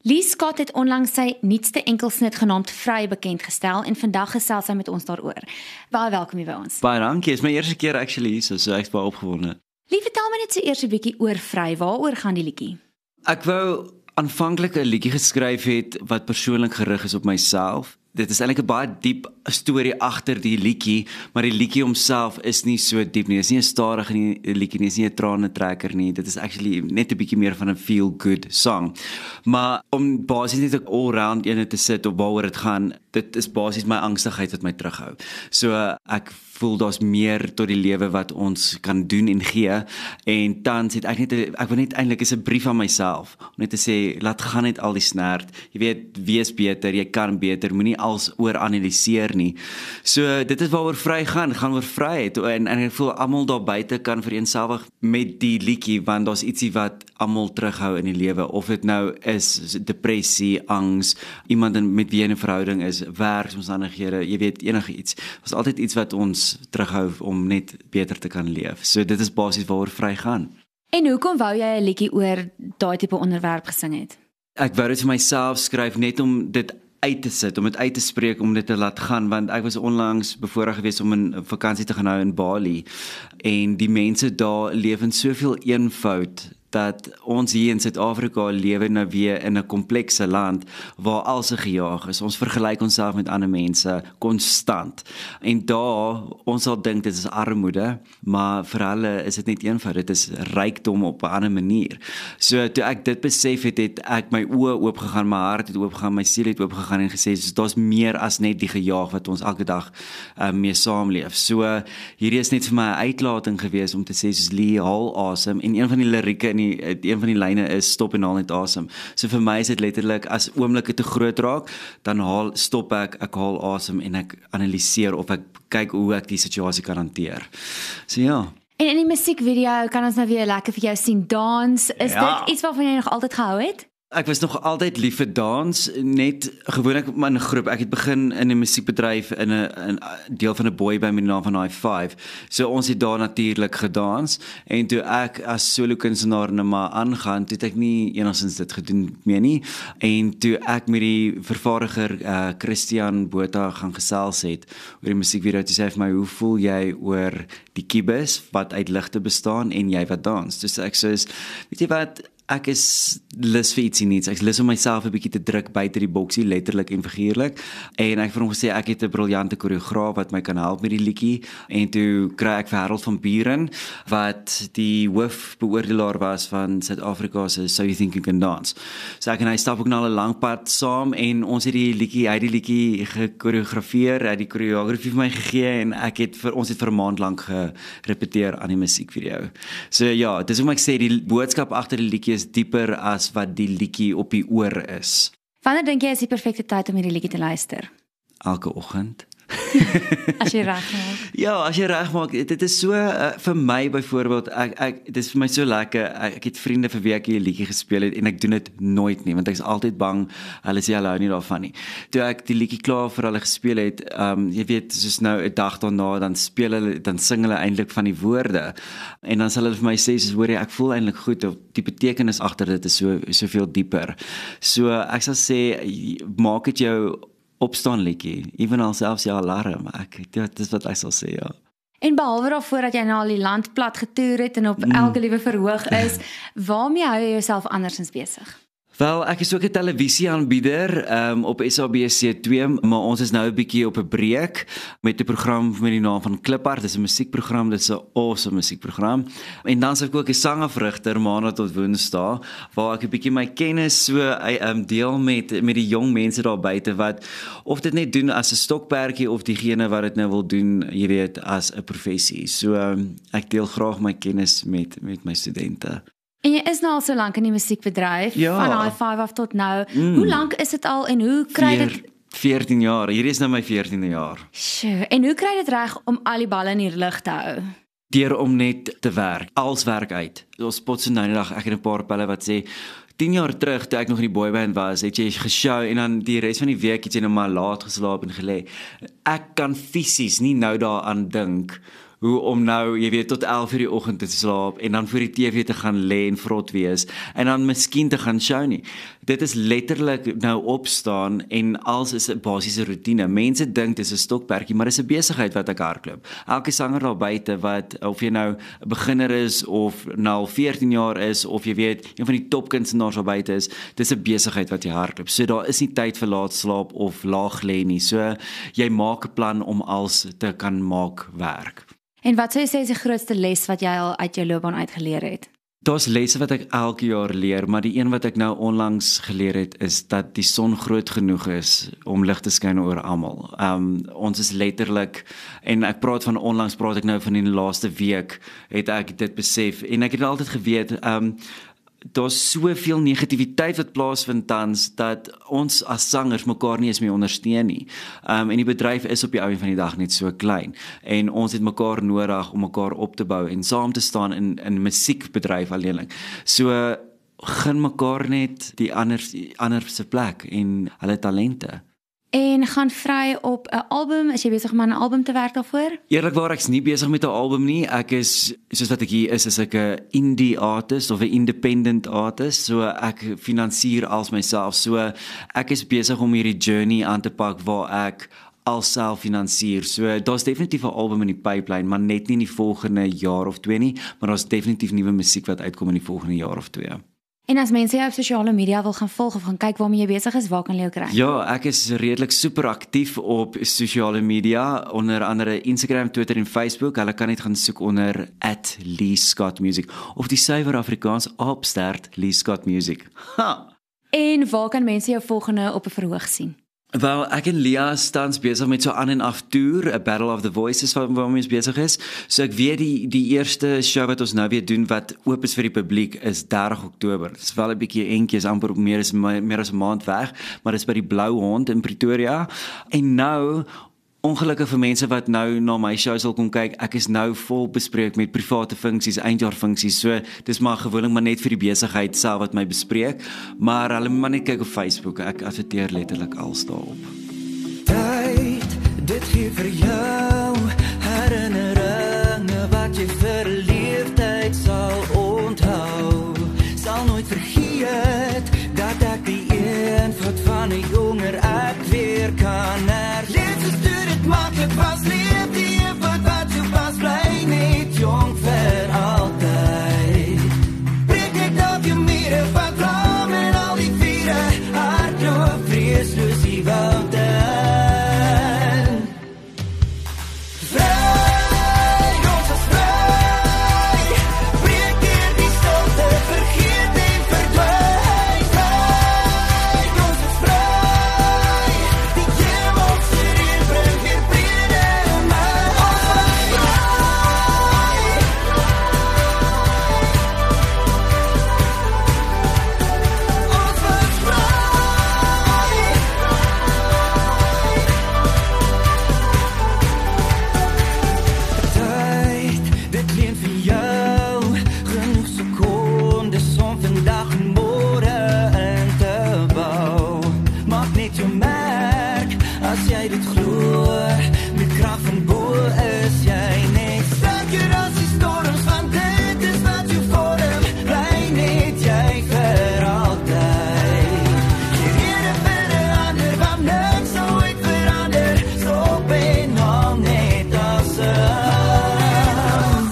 Lee Scott het onlangs sy nuutste enkelsnit genaamd Vry bekendgestel en vandag gesels hy met ons daaroor. Baie welkom hier by ons. Baie dankie, is my eerste keer actually, so ek is baie opgewonde. Lee, vertel my net so eers 'n bietjie oor Vry. Waaroor gaan die liedjie? Ek wou aanvanklik 'n liedjie geskryf het wat persoonlik gerig is op myself. Dit is eintlik 'n baie diep storie agter die liedjie, maar die liedjie homself is nie so diep nie. Dit is nie 'n stadige liedjie nie, dit is nie 'n tranentrekker nie. Dit is actually net 'n bietjie meer van 'n feel good song. Maar om basies net 'n all-round ene te sit op waaroor dit gaan, dit is basies my angstigheid wat my terughou. So ek voel daar's meer tot die lewe wat ons kan doen en gee, en tans het ek wil net eintlik is 'n brief aan myself om net te sê, laat gaan net al die snert, jy weet, wees beter, jy kan beter, moenie als oor-analiseer nie. So dit is waaroor Vry gaan oor vryheid, en ek voel almal daar buite kan vereenselwig met die liedjie, want daar's ietsie wat almal terughou in die lewe, of dit nou is depressie, angs, iemand met wie jy in 'n verhouding is, werksomstandighede, jy weet, enige iets. Daar's altyd iets wat ons terughou om net beter te kan leef. So dit is basies waaroor Vry gaan. En hoekom wou jy 'n liedjie oor daai tipe onderwerp gesing het? Ek wou dit vir myself skryf net om dit uit te sit, om dit uit te spreek, om dit te laat gaan, want ek was onlangs bevoorreg geweest om 'n vakansie te gaan hou in Bali, en die mense daar leef in soveel eenvoud, dat ons hier in Suid-Afrika lewe nou weer in 'n komplekse land waar alles gejaag is. Ons vergelyk onsself met ander mense konstant. En daar, ons sal dink dit is armoede, maar vir hulle is dit net eenvoud, dit is rykdom op 'n ander manier. So toe ek dit besef het ek my oë oopgegaan, my hart het oopgegaan, my siel het oopgegaan en gesê, so daar's meer as net die gejaag wat ons elke dag mee saamleef. So hierdie is net vir my 'n uitlating gewees om te sê, soos Lee, haal asem, en een van die lirieke in een van die lyne is stop en haal net asem. So vir my is dit letterlik, as oomblikke te groot raak, dan stop ek haal asem en ek analiseer of ek kyk hoe ek die situasie kan hanteer. So ja. En in die musiekvideo kan ons nou weer lekker vir jou sien dans. Is dit iets waarvan jy nog altyd gehou het? Ek was nog altyd lief vir dans, net gewoonlik in 'n groep. Ek het begin in 'n musiekbedryf in 'n deel van 'n boyband met die naam van I5. So ons het daar natuurlik gedans, en toe ek as solo kunstenaar nou maar aangaan, toe het ek nie enigstens dit gedoen meer nie. En toe ek met die vervaardiger Christian Botha gaan gesels het oor die musiekvideo, toe sê hy vir my, hoe voel jy oor die kiebus wat uit ligte bestaan en jy wat dans? Dus ek sê, weet jy wat, ek is lus vir ietsie niets. Ek is lus om myself 'n bietjie te druk buite die boksie, letterlik en figuurlik. En ek het vir hom gesê, ek het 'n briljante koreograaf wat my kan help met die liedjie. En toe kry ek vir Harold van Buren, wat die hoofbeoordelaar was van Suid-Afrika se So You Think You Can Dance. So ek en hy stap ook na 'n lang pad saam, en ons het die liedjie gekoreografeer, hy het die koreografie vir my gegee, en ons het vir 'n maand lank gerepeteer aan die musiekvideo. So ja, dis hoe ek sê, die boodskap agter die liedjie is dieper as wat die liedjie op die oor is. Wanneer dink jy is die perfekte tyd om hierdie liedjie te luister? Elke oggend. As jy reg maak. Ja, as jy reg maak, dit is so, vir my byvoorbeeld, dit is vir my so lekker, ek het vriende vir wie ek hierdie liedjie gespeel het, en ek doen dit nooit nie, want ek is altyd bang, hulle sê hulle hou nie daarvan nie. Toe ek die liedjie klaar vir hulle gespeel het, jy weet, soos nou 'n dag daarna, dan sing hulle eintlik van die woorde, en dan sal hulle vir my sê, soos, hoor jy, ek voel eintlik goed, of die betekenis agter dit is soveel dieper. So ek sal sê, maak dit jou opstaan liedjie, evenal selfs jou alarm, dit is wat ek sal sê, ja. En behalwe daarvoor dat jy nou al die land plat getoer het en op elke liewe verhoog is, waarmee hou jy jouself andersins besig? Wel, ek is ook 'n televisieaanbieder op SABC2, maar ons is nou 'n bietjie op 'n breek met 'n program met die naam van Kliphard. Dit is 'n musiekprogram, dit is 'n awesome musiekprogram. En dan is ek ook 'n sangafrigter maandag tot woensdae, waar ek 'n bietjie my kennis so deel met die jong mense daar buite, wat of dit net doen as 'n stokperdjie, of diegene wat dit nou wil doen, jy weet, as 'n professie. So ek deel graag my kennis met my studente. En jy is nou al so lank in die musiekbedryf, ja, van I5 af tot nou. Hoe lank is dit al en hoe kry dit 14 jaar. Hierdie is nou my 14de jaar. Sjoe, en hoe kry dit reg om al die balle in die lug te hou? Deur om net te werk. Als werk uit. Ons spot so nou die dag, ek het 'n paar pelle wat sê 10 jaar terug, toe ek nog in die boyband was, het jy geshow en dan die res van die week het jy nou maar laat geslaap en gelê. Ek kan fisies nie nou daaraan dink hoe om nou, jy weet, tot 11:00 die oggend te slaap en dan voor die TV te gaan lê en vrot wees en dan miskien te gaan show nie. Dit is letterlik nou opstaan en alles is 'n basiese roetine. Mense dink dit is 'n stokperdjie, maar dit is 'n besigheid wat ek hardloop. Elke sanger daar buite wat, of jy nou 'n beginner is of nou al 14 jaar is of jy weet, een van die topkunstenaars daar buite is, dis 'n besigheid wat jy hardloop. So daar is nie tyd vir laat slaap of laag lê nie. So jy maak 'n plan om alles te kan maak werk. En wat sou jy sê is die grootste les wat jy al uit jou loopbaan uitgeleer het? Daar's lesse wat ek elke jaar leer, maar die een wat ek nou onlangs geleer het is dat die son groot genoeg is om lig te skyn oor almal. Ons is letterlik, en ek praat van onlangs, praat ek nou van die laaste week, het ek dit besef en ek het altyd geweet, daar's soveel negativiteit wat plaasvind tans dat ons as sangers mekaar nie eens meer ondersteun nie. En die bedryf is op die einde van die dag net so klein en ons het mekaar nodig om mekaar op te bou en saam te staan in musiekbedryf alleenlik. So gun mekaar net die ander se plek en hulle talente. En gaan vry op 'n album, is jy besig om aan 'n album te werk daarvoor? Eerlikwaar, ek's nie besig met 'n album nie. Ek is, soos wat ek hier is ek 'n indie artist of 'n independent artist, so ek finansier als myself. So ek is besig om hierdie journey aan te pak waar ek alself finansier. So daar's definitief 'n album in die pipeline, maar net nie in die volgende jaar of 2 nie, maar daar's definitief nuwe musiek wat uitkom in die volgende jaar of 2. En as mense jou op sosiale media wil gaan volg of gaan kyk waarmee jy besig is, waar kan hulle jou kry? Ja, ek is redelik super aktief op sosiale media, onder andere Instagram, Twitter en Facebook. Hulle kan net gaan soek onder @LeeScottMusic of die suiwer Afrikaans @LeeScottMusic. Ha! En waar kan mense jou volgende op 'n verhoog sien? Wel, ek en Lia tans besig met so aan en af toer, 'n Battle of the Voices waarmee ons besig is. So ek weet die eerste show wat ons nou weer doen wat oop is vir die publiek is 30 Oktober. Dit is wel 'n bietjie entjies, amper meer as 'n maand weg, maar dit is by die Blou Hond in Pretoria. En nou ongelukkig vir mense wat nou na my show sal kom kyk, ek is nou vol bespreek met private funksies, eindjaarfunksies, so dis maar gewoonlik maar net vir die besigheid self wat my bespreek, maar hulle moet maar net kyk op Facebook, ek adverteer letterlik als daarop. Tyd, dit gee vir jou herinneringe wat jy vir leeftyd sal onthou, sal nooit vergeet dat ek die eenvoud van 'n jonger ek weer kan herleef. Maklik was leef die eenvoud wat jou pas bly net jong vir altyd. Breek ek op jou mure van vlam en al die viere, hardloop vreesloos die woud in. Vry, ons is vry, breek hier die stilte, vergeet en verdwyn. Vry, ons is vry, die hemel stuur bring weer vrede in my hart. Ons was vry. Tyd, dit leen vir jou, genoeg sekondes om vandag en môre in te bou. Maak net jou merk, as jy dit glo, met krag van bo is jy net sterker as die storms, want dit is wat jou vorm, bly net jy vir altyd. Geen rede vir 'n ander, want niks sal ooit verander, stop en hang net as 'n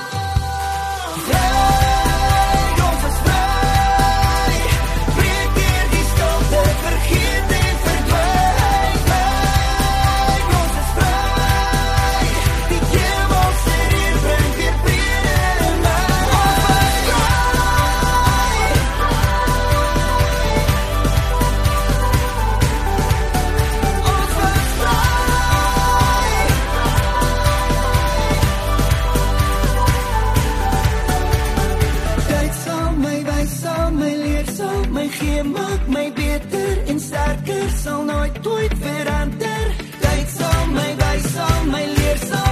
vry, ons is vry, breek hier die stilte, vergeet en verdwyn. Vry, ons is vry, die hemel stuur bring weer vrede in my hart. Ons was vry. Tyd sal my wys, sal my leer, sal my gee, maak my beter en sterker, sal nooit verander. Tyd sal my wys, sal my leer, sal